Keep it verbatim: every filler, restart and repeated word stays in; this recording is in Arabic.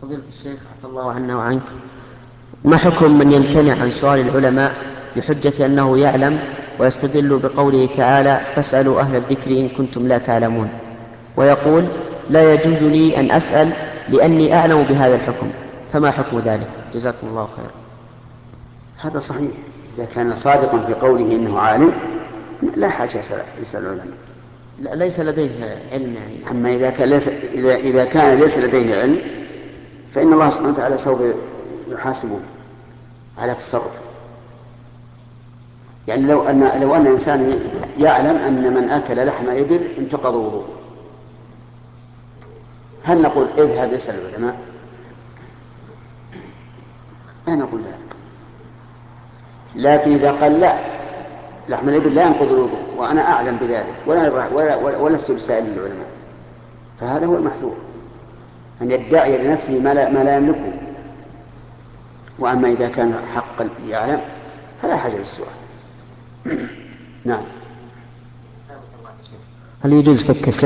فضيلة الشيخ عفى الله عنا وعنك، ما حكم من يمتنع عن سؤال العلماء بحجة أنه يعلم ويستدل بقوله تعالى فاسألوا أهل الذكر إن كنتم لا تعلمون، ويقول لا يجوز لي أن أسأل لأني أعلم بهذا الحكم، فما حكم ذلك؟ جزاكم الله خيرا. هذا صحيح، إذا كان صادقا في قوله إنه عالم لا حاجة يسأل العلماء. لا ليس لديه علم يعني. أما إذا كان ليس, إذا إذا كان ليس لديه علم فإن الله سبحانه وتعالى سوف يحاسبه على تصرفه. يعني لو أن لو أن إنسان يعلم أن من أكل لحم إبل انتقض وضوءه، هل نقول اذهب اسأل العلماء؟ لا نقول ذلك. لكن إذا قال لا، لحم الإبل لا ينقض الوضوء وأنا أعلم بذلك ولا ولا ولا ولست بسائل العلماء، فهذا هو المحذور، أن يدعي لنفسه ما لا, ما لا يملكه. وأما إذا كان حقا يعلم فلا حاجة للسؤال. نعم. هل يجوز فك